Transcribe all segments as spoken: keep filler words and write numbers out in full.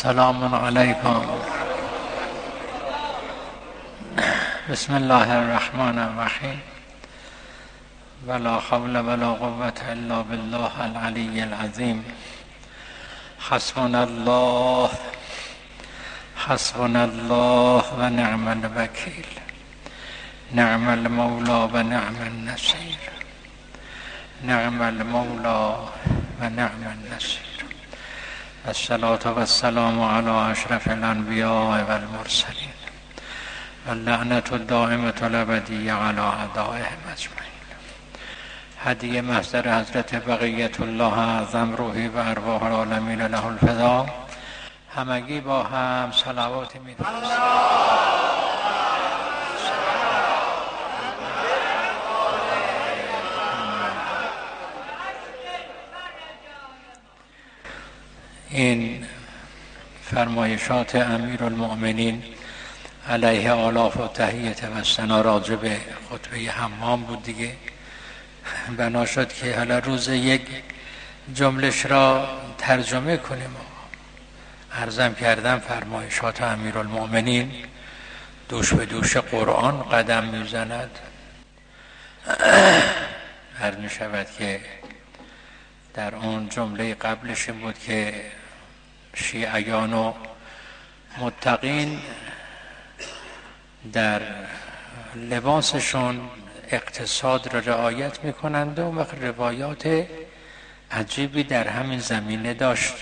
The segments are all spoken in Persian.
سلام علیکم. بسم الله الرحمن الرحیم. ولا حول ولا قوة الا بالله العلی العظیم. حسبنا الله حسبنا الله و نعم الوکیل. نعم المولا و نعم النصیر. نعم المولا و نعم النصیر. الصلاة والسلام على اشرف الانبیاء والمرسلین و اللعنة الدائمة الابدیة على اعدائهم اجمعین. هدیه محضر حضرت بقیت الله اعظم روحی و ارواح العالمین له الفدا. همگی با هم صلوات می‌فرستیم. این فرمایشات امیرالمؤمنین علیه آلاف و تحیت و ثنا راجع به خطبه حمام بود دیگه. بنا شد که حالا روز یک جملش را ترجمه کنیم. عرضم کردم فرمایشات امیرالمؤمنین دوش به دوش قرآن قدم میزند. عرض می شود که در اون جمله قبلش بود که شیعیان و متقین در لباسشون اقتصاد را رعایت میکنند و وقت روایات عجیبی در همین زمینه داشت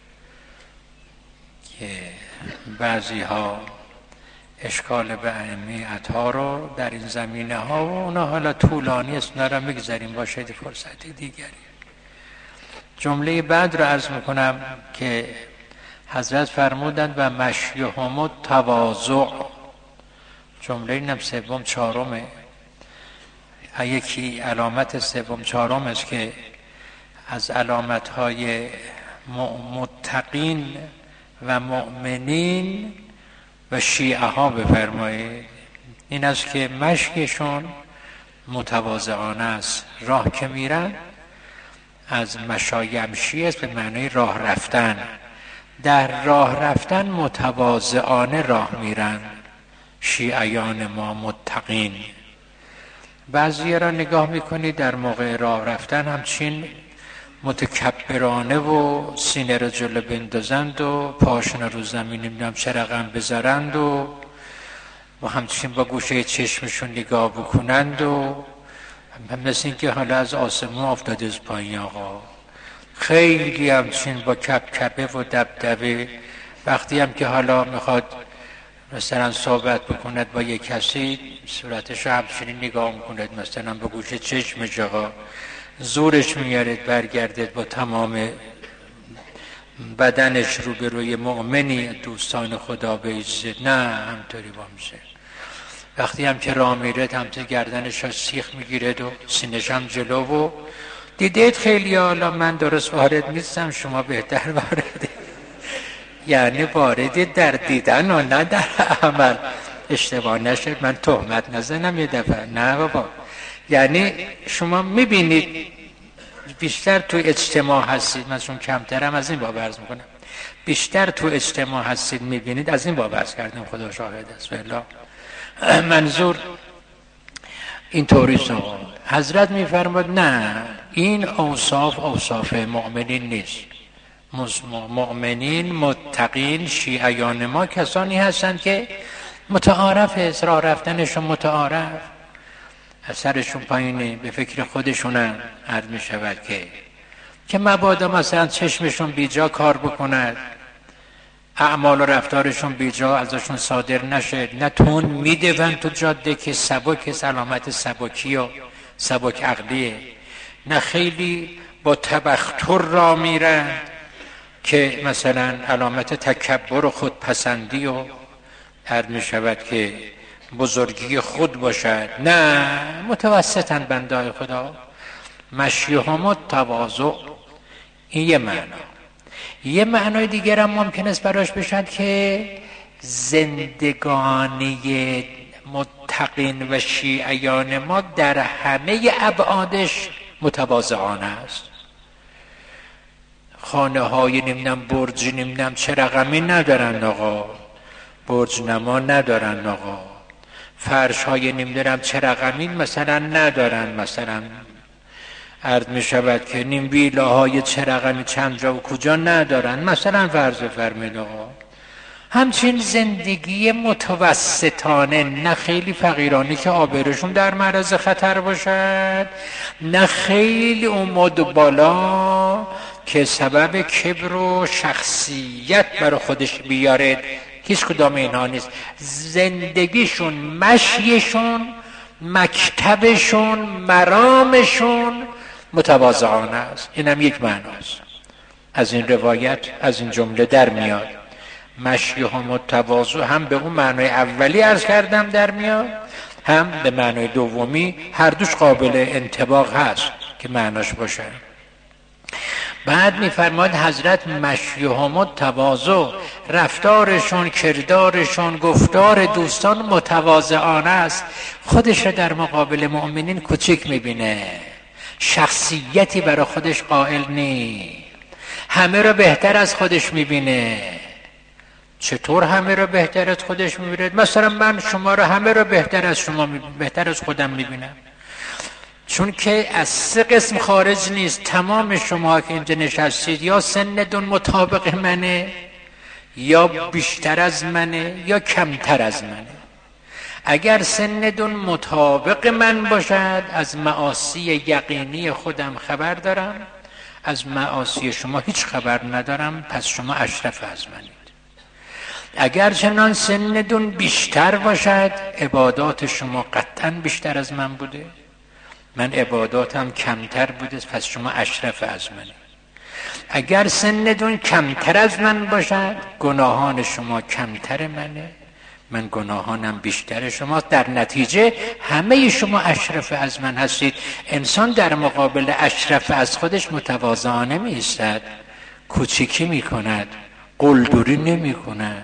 که بعضی ها اشکال به اهمیت ها رو در این زمینه ها و اونا حالا طولانی است، اونا را میگذاریم باشه فرصت دیگری. جمله بعد رو عرض میکنم که حضرت فرمودند و مشیهم التواضع. جمله اینم سوم چهارمه. یکی علامت سوم چهارم است که از علامت های متقین و مؤمنین و شیعه ها بفرمایید این است که مشیشون متواضعانه است. راه که میرن از مشایمشی است، به معنی راه رفتن. در راه رفتن متواضعانه راه میرن شیعیان ما متقین. بعضی را نگاه میکنی در موقع راه رفتن همچین متکبرانه و سینه را جلو بندازند و پاشون رو زمین نمیدونم چه رقم بذارند و و همچین با گوشه چشمشون نگاه بکنند و مثل این که حالا از آسمون افتاده از پایین. آقا خیلی همچین با کپکپه و دبدبه. وقتی هم که حالا میخواد مثلا صحبت بکند با یک کسی صورتش رو همچنین نگاه میکند، مثلا با گوشه چشمش آقا زورش میارد برگردد با تمام بدنش رو به روی مؤمنی دوستان خدا بیزد. نه همطوری با میشه. وقتی هم که راه میرد همطور گردنش ها سیخ میگیرد و سینش هم جلو و دیدید خیلی. حالا من درست وارد نیستم، شما بهتر وارده. یعنی واردی در دیدن و نه در عمل. اشتباه نشد من تهمت نزنم یه دفعه. نه بابا، یعنی شما میبینید بیشتر تو اجتماع هستید. من چون کمترم از این باب عرض میکنم. بیشتر تو اجتماع هستید میبینید. از این باب عرض کردم، خدا شاهد است. والله منظور این طوریست. حضرت میفرماد نه، این اوصاف اوصاف مؤمنین نیست. مؤمنین متقین شیعیان ما کسانی هستند که متعارف است، راه رفتنشون متعارف، اثرشون پایینه، به فکر خودشونن. عرض می شود که که مبادا مثلا چشمشون بیجا کار بکند، اعمال و رفتارشون بیجا ازشون صادر نشد. نه تون میدون تو جاده که سبک سلامت سبکی و سبک عقلیه، نه خیلی با تبختر را میرن که مثلا علامت تکبر و خودپسندی و عرض می شود که بزرگی خود باشد. نه، متوسطن بندای خدا. مشیهم التواضع. این یه معنا. یه معنای دیگر هم ممکن است براش بشد که زندگانی متقین و شیعیان ما در همه ابعادش متواضعانه است. خانه های نمیدونم برجی نمیدونم چه رقمی ندارن آقا، برج نما ندارن آقا، فرش های نمیدونم چه رقمی مثلا ندارن، مثلا عرض می شود که نیم ویلاهای چه رقمی چند جا و کجا ندارن، مثلا فرض فرمید آقا. همچین زندگی متوسطانه، نه خیلی فقیرانی که آبروشون در معرض خطر باشد، نه خیلی اومد بالا که سبب کبر و شخصیت برای خودش بیاره، هیچ کدام اینها نیست. زندگیشون، مشیشون، مکتبشون، مرامشون متواضعانه است. اینم یک معناست از این روایت، از این جمله در میاد. مشیهم التواضع هم به اون معنای اولی عرض کردم در میاد، هم به معنای دومی، هر دوش قابل انطباق هست که معناش باشه. بعد میفرماید حضرت مشیهم التواضع، رفتارشون، کردارشون، گفتار دوستان متواضعانه است. خودش را در مقابل مؤمنین کوچک میبینه، شخصیتی برای خودش قائل نی، همه را بهتر از خودش میبینه. چطور همه را بهتر از خودش میبینه؟ مثلا من شما را همه را بهتر از شما می... بهتر از خودم میبینم، چون که از سه قسم خارج نیست. تمام شما که اینجا نشستید یا سنتون مطابق منه، یا بیشتر از منه، یا کمتر از منه. اگر سنتون مطابق من باشد، از معاصی یقینی خودم خبر دارم، از معاصی شما هیچ خبر ندارم، پس شما اشرف از منید. اگر چنان سنتون بیشتر باشد، عبادات شما قطعا بیشتر از من بوده، من عباداتم کمتر بوده، پس شما اشرف از منید. اگر سنتون کمتر از من باشد، گناهان شما کمتر منه، من گناهانم بیشتر شما، در نتیجه همه شما اشرف از من هستید. انسان در مقابل اشرف از خودش متواضعانه می ایستد، کوچیکی می کند، قلدری نمی کند.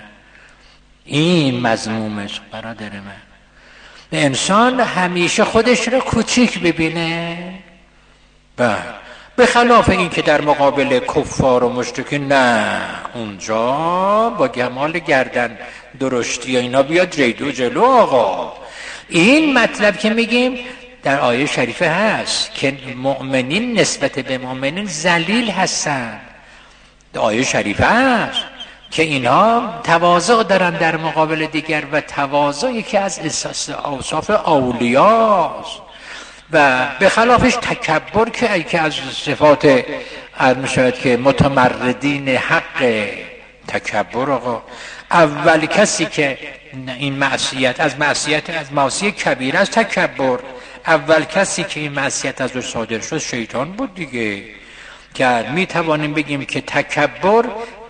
این مذمومش برادر من. انسان همیشه خودش رو کوچیک ببینه، بله، به خلاف این که در مقابل کفار و مشرکین نه، اونجا با گمال گردن درشتی و اینا بیاد جیدو جلو آقا. این مطلب که میگیم در آیه شریفه هست که مؤمنین نسبت به مؤمنین ذلیل هستن. آیه شریفه هست که اینها تواضع دارن در مقابل دیگر، و تواضع یکی از اوصاف اولیاست، و به خلافش تکبر که ای که از صفات عرض می‌شود که متمردین حق. تکبر آقا، اول کسی که این معصیت از معصیت از معصیت کبیره از تکبر، اول کسی که این معصیت از او صادر شد شیطان بود دیگه. که می توانیم بگیم که تکبر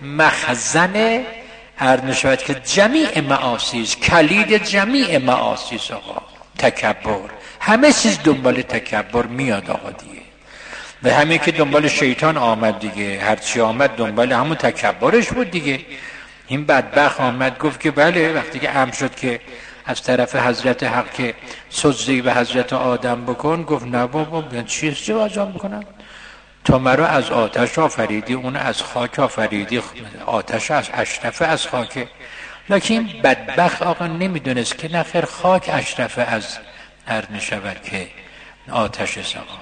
مخزن عرض می‌شود که جمیع معاصی است، کلید جمیع معاصی است آقا. تکبر، همه چیز دنبال تکبر میاد آقا دیگه، و همین که دنبال شیطان آمد دیگه، هرچی آمد دنبال همون تکبرش بود دیگه. این بدبخت آمد گفت که بله، وقتی که امر شد که از طرف حضرت حق که سجده به حضرت آدم بکن، گفت نه بابا، من چیز چه انجام بکنم؟ تو مرا از آتش آفریدی، اون از خاک آفریدی، آتش از اشرف از خاک. لکن بدبخت آقا نمیدونست که نخیر خاک اشرف از عرض می‌شود که آتش است آقا.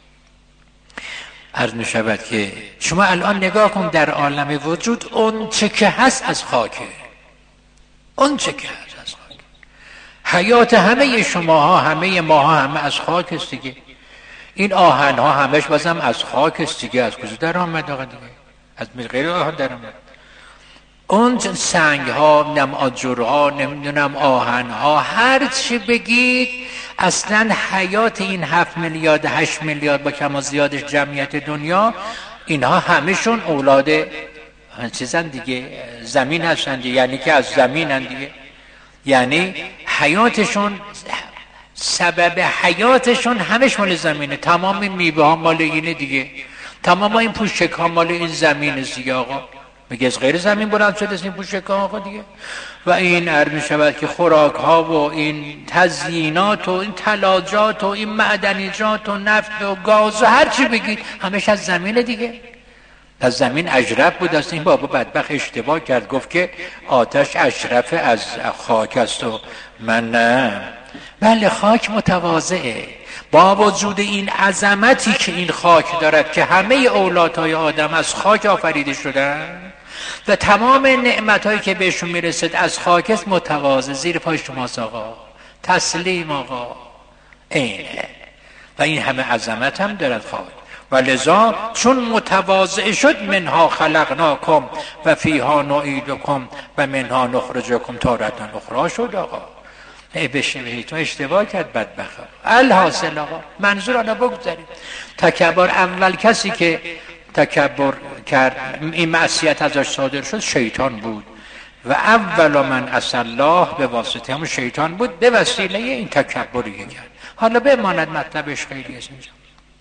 عرض می‌شود که شما الان نگاه کن در عالم وجود، اون چه که هست از خاکه، اون چه که هست از خاک. حیات همه شماها، همه ماها همه از خاک است دیگه. این آهن ها همش بازم از خاک است دیگه. از کجا در آمد آقا دیگه؟ از غیر آهن در آمد. اون سنگ ها، نم آجر ها، نمیدونم آهن ها، هر چی بگید، اصلا حیات این هفت میلیارد هشت میلیارد با کم و زیادش جمعیت دنیا، اینها همشون اولاد چیزن دیگه، زمین هستن دیگه، یعنی که از زمینن دیگه. یعنی حیاتشون، سبب حیاتشون همش مال زمینه. تمام میوه ها مال اینه دیگه، تمام این پوشک ها مال این زمین است دیگه آقا. میگه از غیر زمین بلند شده این پوشک ها آقا دیگه. و این عرض میشود که خوراک ها و این تزیینات و این تلاجات و این معدنیات و نفت و گاز و هر چی بگید همش از زمینه دیگه. پس زمین اشرف بود است. این بابا بدبخت اشتباه کرد، گفت که آتش اشرف از خاک است و من نه. بله خاک متواضعه با وجود این عظمتی که این خاک دارد که همه اولادهای آدم از خاک آفریده شدن و تمام نعمتهایی که بهشون میرسد از خاک است. متواضع زیر پای شماست آقا، تسلیم آقا، اینه. و این همه عظمت هم دارد خاک و لذا چون متواضع شد منها خلقناکم و فیها نعیدکم و منها نخرجکم تارة اخری شد آقا. ای بشه تو اشتباه کرد بدبخت. الحاصل آقا منظور آنها بگذاریم. تکبر اول کسی که تکبر کرد این معصیت ازش صادر شد شیطان بود و اول من عصی الله به واسطه همون شیطان بود به وسیله این تکبری که کرد. حالا بماند مطلبش خیلی است اینجا.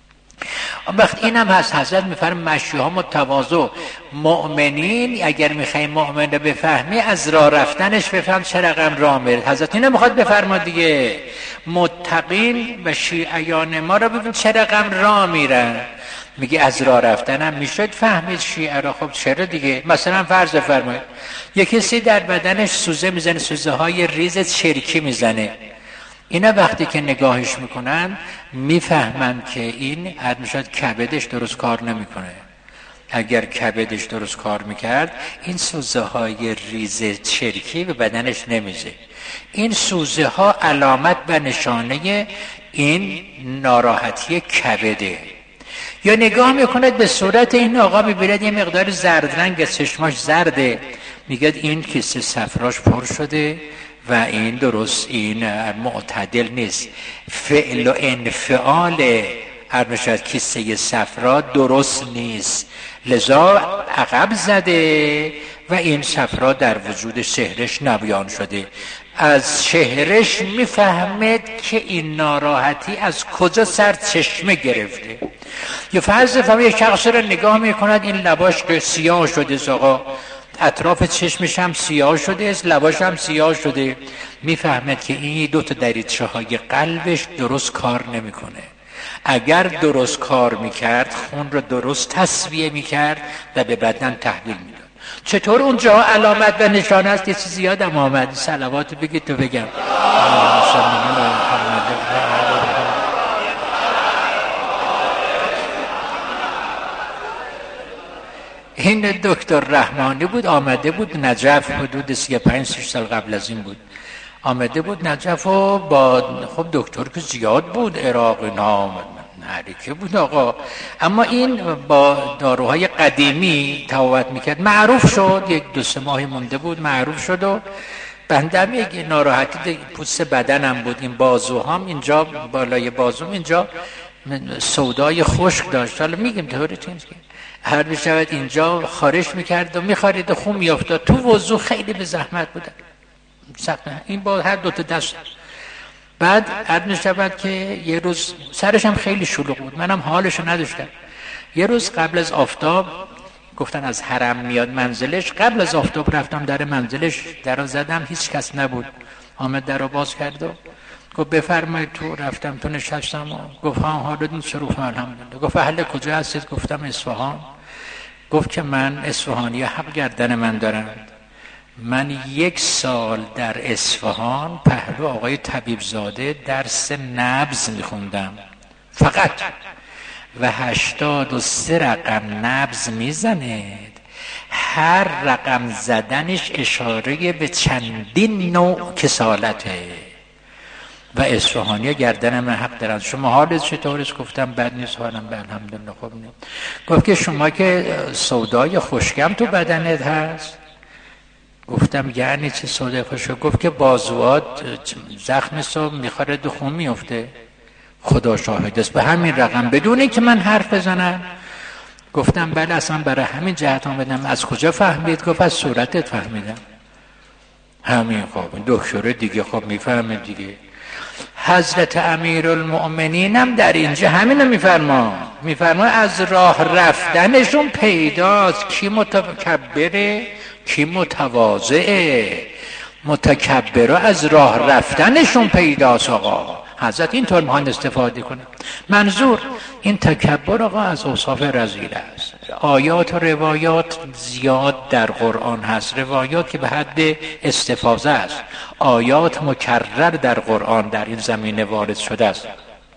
وقت اینم هست حضرت میفرم مشیها متواضع. مؤمنین اگر میخوای مؤمن رو بفهمی از راه رفتنش بفهم چه رقم راه میره. حضرت اینو میخواد بفرما دیگه. متقین و شیعیان ما رو ببین چه رقم راه میرن. میگه از راه رفتنم میشد فهمید شیعه را. خب چرا دیگه؟ مثلا فرض فرمایید یه کسی در بدنش سوزه میزنه، سوزه های ریز چرکی میزنه. اینا وقتی که نگاهش میکنن میفهمن که این حد میشد کبدش درست کار نمیکنه. اگر کبدش درست کار میکرد این سوزه های ریز چرکی به بدنش نمیزه. این سوزه ها علامت و نشانه این ناراحتی کبده. یا نگاه میکند به صورت این آقا میبیند یه مقدار زرد رنگ، چشماش زرده، میگه این کیسه صفراش پر شده و این درست این معتدل نیست. فعل و انفعال ارمشد کیسه صفرا درست نیست، لذا عقب زده و این صفرا در وجود شهرش نبیان شده. از شهرش میفهمد که این ناراحتی از کجا سرچشمه گرفته. یا فرض فهم یک شخص را نگاه میکند این لباش سیاه شده، آقا اطراف چشمش هم سیاه شده است، لباش هم سیاه شده، میفهمد که این دو تا دریچه های قلبش درست کار نمیکنه. اگر درست کار میکرد خون رو درست تصفیه میکرد و به بدن تحویل میداد. چطور اونجا علامت و نشانه است؟ یه چیزی یادم آمد، صلوات بگید تو بگم. این دکتر رحمانی بود، آمده بود نجف، حدود سی و پنج شش سال قبل از این بود. آمده بود نجف و با خب دکتر که زیاد بود، عراق نام حرکه بود آقا، اما این با داروهای قدیمی تفاوت میکرد. معروف شد، یک دو سه ماه مونده بود معروف شد و بندم یک ناراحتی پوست بدنم بود. این بازوهام اینجا بالای بازوم اینجا سودای خشک داشت. حالا میگم طوریتون که هر بشود اینجا خارش میکرد و میخارید و خون میافتاد تو وضو. خیلی به زحمت بودن این با هر دوتا دست. بعد عرض میشود که یه روز سرش هم خیلی شلوغ بود، منم حالشو نداشتم. یه روز قبل از آفتاب گفتن از حرم میاد منزلش، قبل از آفتاب رفتم در منزلش، درو زدم هیچ کس نبود. آمد درو باز کرد و گفت بفرمایید تو. رفتم تو نشستم و گفت ها حالتون شروف الحمدلله. گفت اهل کجا هستید؟ گفتم اصفهان. گفت که من اصفهانی حق گردن من دارند. من یک سال در اصفهان پهلو آقای طبیبزاده درس نبض میخوندم فقط و هشتاد و سه رقم نبض میزند. هر رقم زدنش اشاره به چندین نوع کسالته و اصفهانی گردن من حق دارند. شما حالت چطورست؟ گفتم بد نیست حالم، به الحمدلله خوب نیست. گفت که شما که سودای خشکم تو بدنت هست. گفتم یعنی چه سودای خشک؟ گفت که بازوات زخم صبح میخوره و خون میفته. خدا شاهد است به همین رقم بدون اینکه من حرف بزنم. گفتم بله اصلا برای همین جهت آمدم. از کجا فهمید؟ گفت از صورتت فهمیدم. همین خب دکتر دیگه خب میفهمه دیگه. حضرت امیرالمؤمنین هم در اینجا همینو میفرما میفرما از راه رفتنشون پیداست کی متکبره کی متواضعه. متکبره از راه رفتنشون پیداست آقا. حضرت اینطور میخوان استفاده کنه. منظور این تکبر آقا از اوصاف رذیله است. آیات و روایات زیاد در قرآن هست، روایات که به حد استفاضه است، آیات مکرر در قرآن در این زمینه وارد شده است.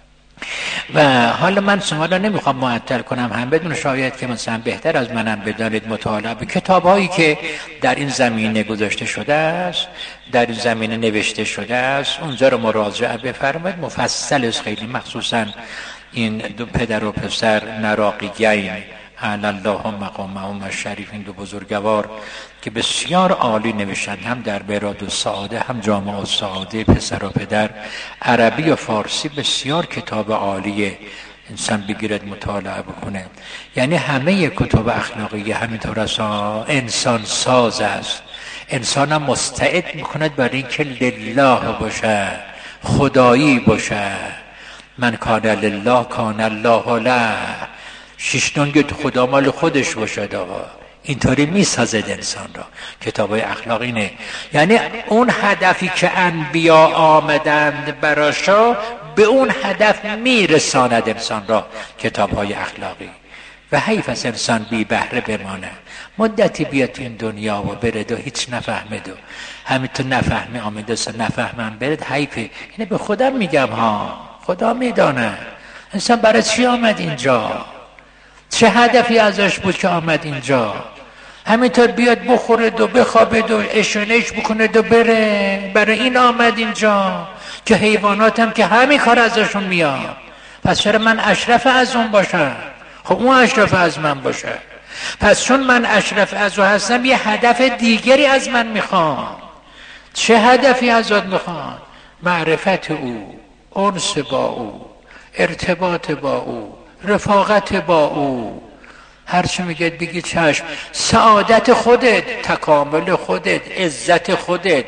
و حالا من شما را نمیخوام معطل کنم، هم بدون شاید که مثلا بهتر از منم بدانید مطالعه به کتاب هایی که در این زمینه گذاشته شده است، در این زمینه نوشته شده است، اونجا رو مراجعه بفرمایید، مفصل است خیلی، مخصوصا این دو پدر و پسر نراقیین اعلی الله مقامهم الشریف، این دو بزرگوار که بسیار عالی نوشتند، هم در براد السعاده هم جامع السعاده، پسر و پدر، عربی و فارسی، بسیار کتاب عالیه، انسان بگیرد مطالعه بکنه. یعنی همه کتب اخلاقی همینطور است، انسان ساز است، انسان هم مستعد میکند برای اینکه لله باشه، خدایی باشه. من کان لله کان الله له، شیشتونگه خدا مال خودش باشد آقا، اینطوری میسازد انسان را. کتاب های اخلاق اینه، یعنی اون هدفی که انبیا آمدند براشا به اون هدف میرساند انسان را کتاب های اخلاقی. و حیف از انسان بی بهره بمانه، مدتی بیاد تو این دنیا و برد و هیچ نفهمد و همینطور نفهمه آمده است نفهمم برد، حیفه. اینه به خودم میگم ها، خدا میدانه انسان برای چی آمد اینجا، چه هدفی ازش بود که آمد اینجا. همینطور بیاد بخورد و بخوابد و اشونش بکند و بره، برای این آمد اینجا. که حیوانات هم که همین کار ازشون میاد، پس چرا من اشرف از اون باشم؟ خب اون اشرف از من باشه. پس چون من اشرف از اون هستم یه هدف دیگری از من میخوام. چه هدفی ازت میخوام؟ معرفت او، انس با او، ارتباط با او، رفاقت با او. هرچی میگه بگی چشم. سعادت خودت، تکامل خودت، عزت خودت،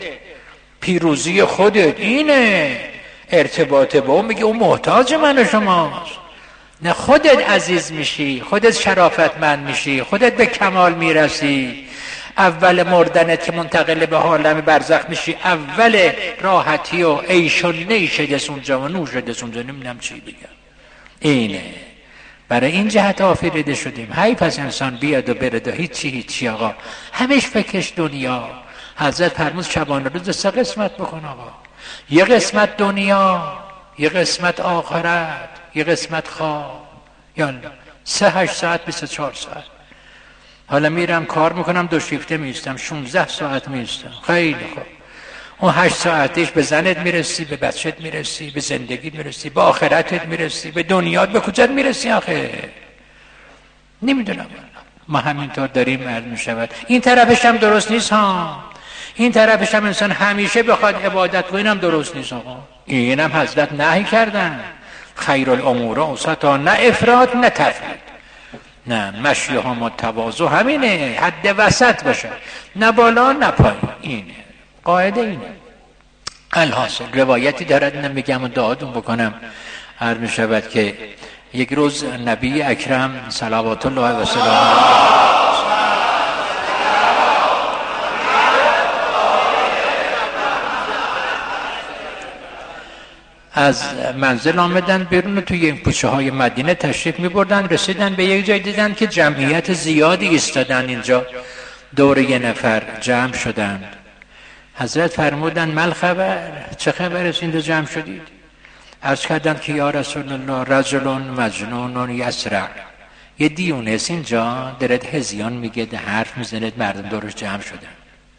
پیروزی خودت، اینه ارتباط با اون. میگه اون محتاج من و شماست. نه خودت عزیز میشی، خودت شرافتمند میشی، خودت به کمال میرسی. اول مردنت که منتقل به عالم برزخ میشی، اول راحتی و عیش و نیش دست اونجا و نوش دست اونجا، نمیدونم چی بگم. اینه برای این جهت آفریده شدیم. حیف از انسان بیاد و برد و هیچی هیچی آقا، همش فکرش دنیا. حضرت فرمود شبانه روز سه قسمت بکن آقا، یه قسمت دنیا، یه قسمت آخرت، یه قسمت خواب. یالا سه هشت ساعت بیست و چهار ساعت. حالا میرم کار میکنم، دو شیفته میستم، شونزده ساعت میستم، خیلی خوب. اون هشت ساعتش به زنت میرسی، به بچت میرسی، به زندگیت میرسی، به آخرتت میرسی، به دنیات به کجات میرسی آخه؟ نمیدونم. ما همینطور داریم عرض میشود. این طرفش هم درست نیست ها، این طرفش هم انسان همیشه بخواد عبادت کنه، اینم درست نیست آقا. اینم حضرت نهی کردن، خیر الامور اوسطها، نه افراط نه تفرید، نه مشی ها متواضع، همینه، حد وسط باشه، نه بالا نه پایین. اینه قاعده، اینه. الحاصل روایتی دارد، اینم میگم و دعاتون بکنم. عرض میشود که یک روز نبی اکرم صلوات الله و سلامه از منزل آمدن بیرون، توی این کوچه های مدینه تشریف می بردن. رسیدن به یک جای دیدن که جمعیت زیادی ایستادن اینجا، دور یه نفر جمع شدند. حضرت فرمودن مل خبر، چه خبر است اینجا جمع شدید؟ عرض کردن که یا رسول الله رجلون مجنون یسرع، یه دیونه است اینجا دارد هزیان میگه، حرف میزند، مردم دورش جمع شدن.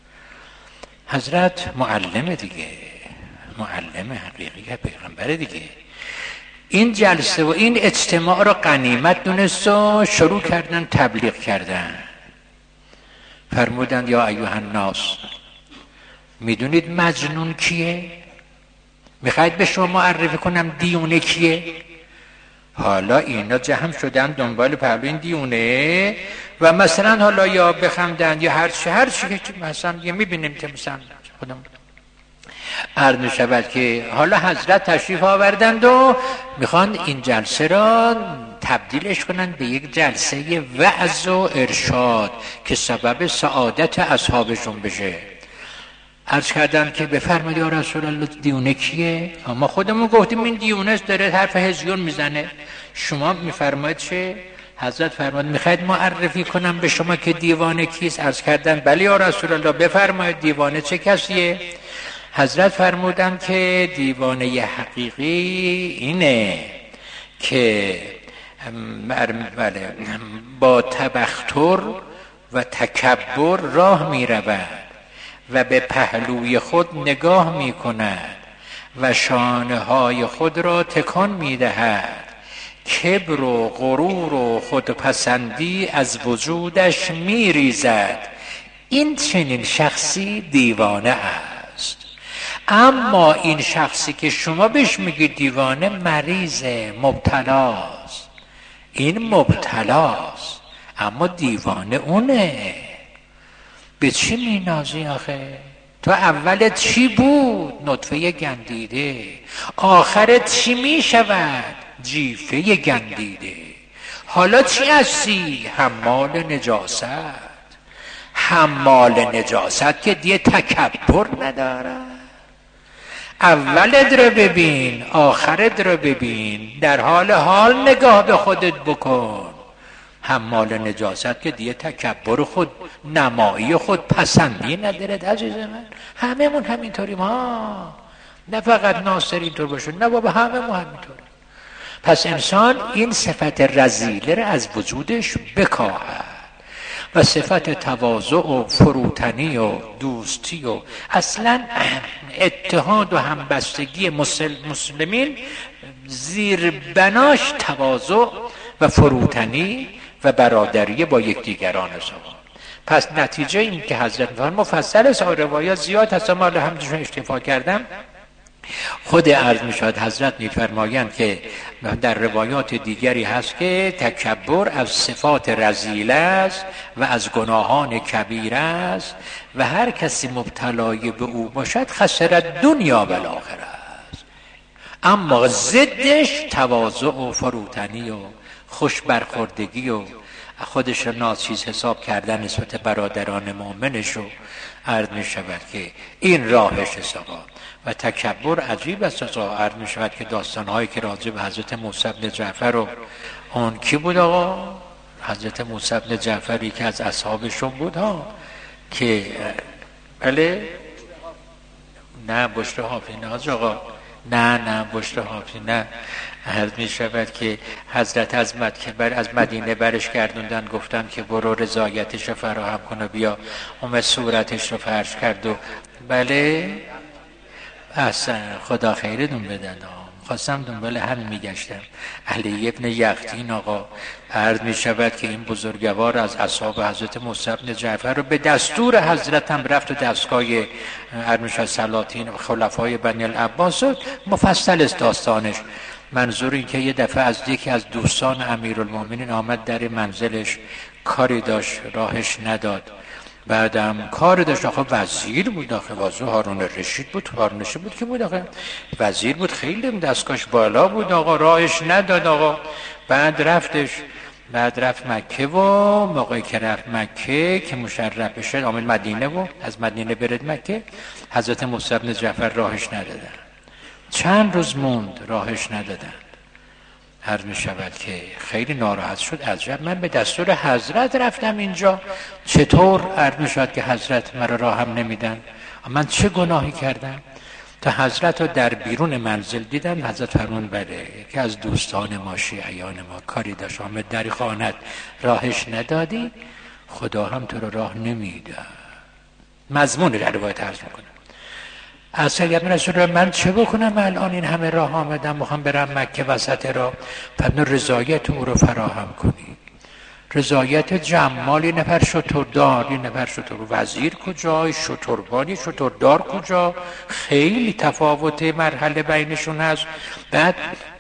حضرت معلم دیگه، معلم حقیقی پیغمبر دیگه، این جلسه و این اجتماع را غنیمت دونست و شروع کردن تبلیغ کردن. فرمودند یا ایها الناس، میدونید مجنون کیه؟ میخواید به شما معرفی کنم دیونه کیه؟ حالا اینا جمع شدن دنبال پهلو این دیونه و مثلا حالا یا بخندن یا هر چی هر چی که مثلا یه میبینیم که مثلا خودم عرض می شود که حالا حضرت تشریف آوردند و میخوان این جلسه را تبدیلش کنند به یک جلسه وعظ و ارشاد که سبب سعادت اصحابشون بشه. عرض کردن که بفرمایید یا رسول الله دیونه کیه؟ ما خودمون گفتیم این دیونه است، داره حرف هزیون میزنه، شما میفرمایید چه؟ حضرت فرمود میخواید معرفی کنم به شما که دیوانه کیست؟ عرض کردن بله یا رسول الله بفرمایید دیوانه چه کسیه؟ حضرت فرمودن که دیوانه حقیقی اینه که بله با تبختر و تکبر راه می رود و به پهلوی خود نگاه می کند و شانه های خود را تکان می دهد، کبر و غرور و خودپسندی از وجودش می ریزد. این چنین شخصی دیوانه است. اما این شخصی که شما بهش میگید دیوانه مریضه، مبتلاست. این مبتلاست اما دیوانه اونه. به چی مینازی آخه؟ تو اولت چی بود؟ نطفه گندیده. آخرت چی میشود؟ جیفه گندیده. حالا چی هستی؟ حمال نجاست. حمال نجاست که دیگه تکبر نداره. اولت رو ببین، آخرت رو ببین، در حال حال نگاه به خودت بکن. حمال نجاست که دیگه تکبر خود نمایی خود پسندی ندارد. عزیز من همه من همینطوریم ها، نه فقط ناصر اینطور باشه، نه بابا همه ما همینطوریم. پس انسان این صفت رذیله را از وجودش بکاهد و صفت تواضع و فروتنی و دوستی و اصلا اتحاد و همبستگی مسلمین زیر بناش تواضع و فروتنی و برادری با یکدیگران است. پس نتیجه این که حضرت فرمان مفصل است، روایات زیاد هست، ما همینجوری اشتفا کردم. خود عرض می شود حضرت می فرمایند که در روایات دیگری هست که تکبر از صفات رذیله است و از گناهان کبیره است و هر کسی مبتلای به او باشد خسرت دنیا و آخرت است. اما ضدش تواضع و فروتنی و خوش برخوردگی و خودش را ناچیز حساب کردن نسبت برادران مؤمنش رو عرض می شود که این راهش حساب. و تکبر عجیب است. عرض می شود که داستانهایی که راجع به حضرت موسی بن جعفر و اون کی بود آقا؟ حضرت موسی بن جعفری که از اصحابشون بود ها، که بله نه بشر حافظ نه آقا، نه نه بشر حافظ نه. عرض می شود که حضرت از مکه بر از مدینه برش گردوندن، گفتن که برو رضایتش رو فراهم کن و بیا. اومد صورتش رو فرش کرد و بله اصلا خدا خیرتون بدن. خواستم دنبال همین میگشتم. علی ابن یقطین آقا عرض می شود که این بزرگوار از اصحاب حضرت موسی بن جعفر رو به دستور حضرت هم رفت و دستگاه عرض می شود سلاطین و خلفای بنی العباس. مفصل است داستانش. منظور این که یه دفعه از یکی از دوستان امیرالمومنین آمد در منزلش، کاری داشت راهش نداد. بعدم کار داشت، آخه وزیر بود، آخه وزیر هارون الرشید بود، هارون الرشید بود که بود آخه وزیر بود، خیلی دستگاهش بالا بود آقا، راهش نداد آقا. بعد رفتش، بعد رفت مکه و موقعی که رفت مکه که مشرف بشه آمد مدینه و از مدینه برد مکه، حضرت موسی بن جعفر راهش ندادن. چند روز موند راهش ندادن. عرض می شود که خیلی ناراحت شد. عجب من به دستور حضرت رفتم اینجا، چطور عرض می شود که حضرت مرا راهم نمیدن؟ من چه گناهی کردم؟ تا حضرت رو در بیرون منزل دیدن. حضرت فرمون بله که از دوستان ما شیعیان ما کاری داشت آمد در خانت راهش ندادی، خدا هم تو رو راه نمیده. مضمون در روایت عرض میکنم. از اگر من رسول الله من چه بکنم الان این همه راه آمدم میخوام برم مکه وسط را، فرمود رضایت او رو فراهم کنی. رضایت جمال یه نفر شتردار، یه نفر شتر وزیر کجای، شتربانی شتردار کجا، خیلی تفاوت مرحله بینشون هست. بعد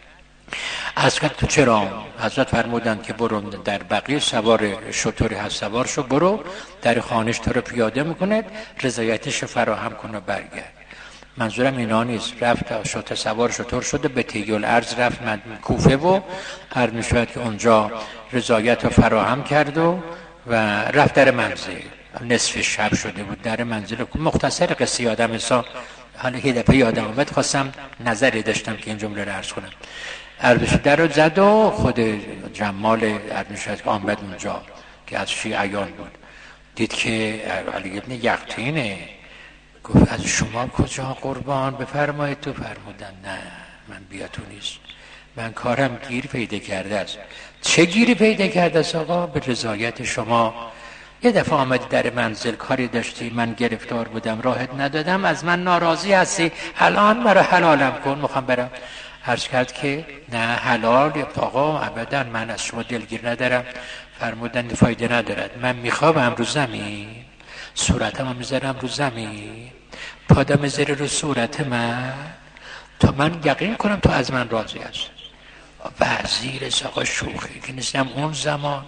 از که تو چرا حضرت فرمودن که برو در بقیه سوار شتری هست سوار شو، برو در خانش تو رو پیاده میکنه، رضایتش فراهم کن و برگرد. منظورم اینا نیست. رفت شتر سوار شتر شده به طی الارض رفت کوفه و عرض می شود که اونجا رضایت رو فراهم کرد و و رفت در منزل. نصف شب شده بود در منزل. مختصر قصه یادم حساب حالا یه دفعه یادم آمد، خواستم نظری داشتم که این جمله رو عرض کنم. اردشیر در رو زد و خود جمال اردشیر آمد اونجا که از شیعیان بود، دید که علی ابن یقطینه، گفت از شما کجا قربان بفرمایید؟ تو فرمودن نه من بیا تو نیست، من کارم گیر پیدا کرده است. چه گیری پیدا کرده است آقا؟ به رضایت شما. یه دفعه آمدی در منزل کاری داشتی، من گرفتار بودم راحت ندادم، از من ناراضی هستی، الان برای حلالم کن میخوام برم. عرض کرد که نه حلال آقا ابدا، من از شما دلگیر ندارم. فرمودن فایده ندارد، من میخوابم رو زمین، صورتم رو میذارم رو زمین، پادم میذاری رو صورت من تا من یقین کنم تو از من راضی هست. وزیر آقا شوخی که نیستم اون زمان.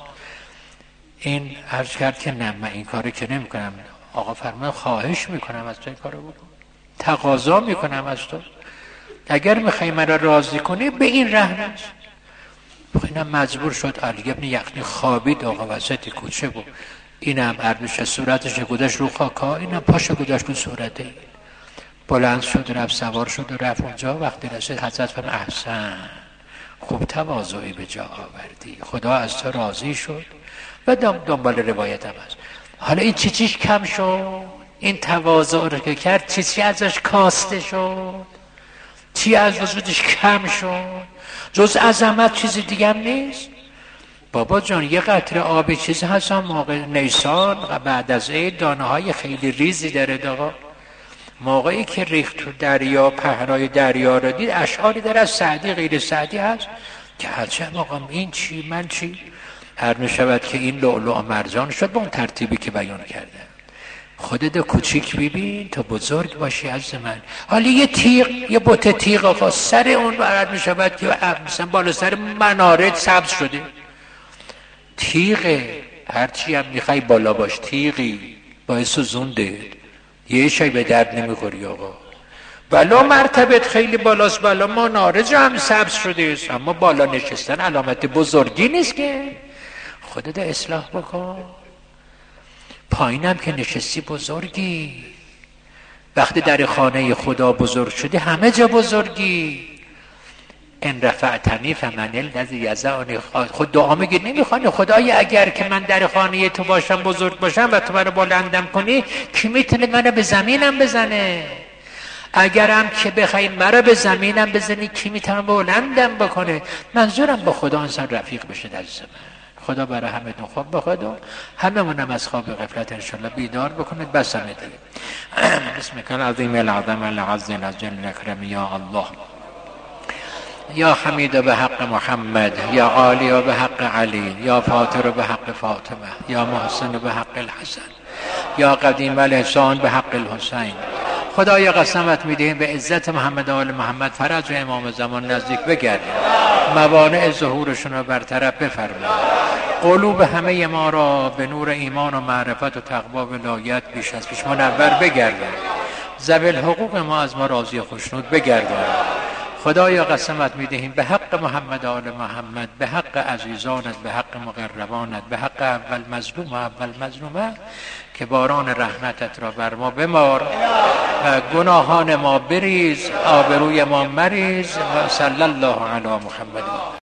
این عرض کرد که نه من این کارو که نمی کنم. آقا فرمود خواهش میکنم از تو این کارو بکن، تقاضا میکنم از تو، اگر میخوای من را راضی کنی به این ره نیست. اینم مجبور شد. علی ابن یقطین خوابید آقا وسط کوچه بود، اینم اردشیر صورتش گذاشت رو خاکا، اینم پاشو گذاشت رو صورته. بلند شد رفت سوار شد و رفت اونجا. وقتی رسید حضرت فرمود احسن، خوب تواضعی به جا آوردی، خدا از تو راضی شد. و دنبال روایت هم هست. حالا این چی چیش کم شد؟ این تواضع رو که کرد چی چی ازش کاسته شد؟ چی از وجودش کم شد؟ جز عظمت چیزی دیگه هم نیست. بابا جان یه قطره آب چیزی هست موقع نیسان بعد از عید دانه های خیلی ریزی داره داغا. موقعی که ریخت تو دریا، پهنای دریا رو دید، اشعاری در از سعدی غیر سعدی هست که هرچه موقع این چی من چی هر میشود که این لؤلؤ مرجان شد به اون ترتیبی که بیان کرده. خودت کوچیک ببین تا بزرگ باشی از من. حالا یه تیغ، یه بوته تیغ آقا سر اون برد میشود که مثلا بالا سر مناره سبز شده. تیغه هرچی هم میخوای بالا باش، تیغی باعث زونده، یه شای به درد نمیخوری آقا. بلا مرتبت خیلی بالاست، بلا مناره هم سبز شده است، اما بالا نشستن علامت بزرگی نیست که. خودت اصلاح بکن. پایینم که نشستی بزرگی. وقتی در خانه خدا بزرگ شدی همه جا بزرگی. ان رفعتنی فمن الذی یضعنی. خود دعا میگی نمیخوانی خدای اگر که من در خانه تو باشم بزرگ باشم و تو منو بلندم کنی، کی میتونه منو به زمینم بزنه؟ اگرم که بخوای مرا به زمینم بزنی کی میتونه بلندم بکنه؟ منظورم با خدا انسان رفیق بشه در زمان. خدا برای همه دون خواب بخواد و همه منم از خواب غفلت انشالله بیدار بکنید. بس همه دیگه. بسمک العظیم العظم العز الجل الاکرم یا الله یا حمید به حق محمد، یا عالی به حق علی، یا فاطر به حق فاطمه، یا محسن به حق الحسن، یا قدیم الاحسان به حق الحسین. خدایا قسمت میدهیم به عزت محمد و آل محمد فرج و امام زمان نزدیک بگردیم، موانع ظهورشون رو برطرف بفرمایید، قلوب همه ما را به نور ایمان و معرفت و تقوا و ولایت بیش از پیش منور بگردن، ذوی الحقوق ما از ما راضی و خوشنود بگردن. خدایا قسمت میدهیم به حق محمد و آل محمد، به حق عزیزانت، به حق مقربانت، به حق اول مظلوم و اول مظلومه که باران رحمتت را بر ما بمار و گناهان ما بریز، آبروی ما مریز. و صلی الله علی محمد.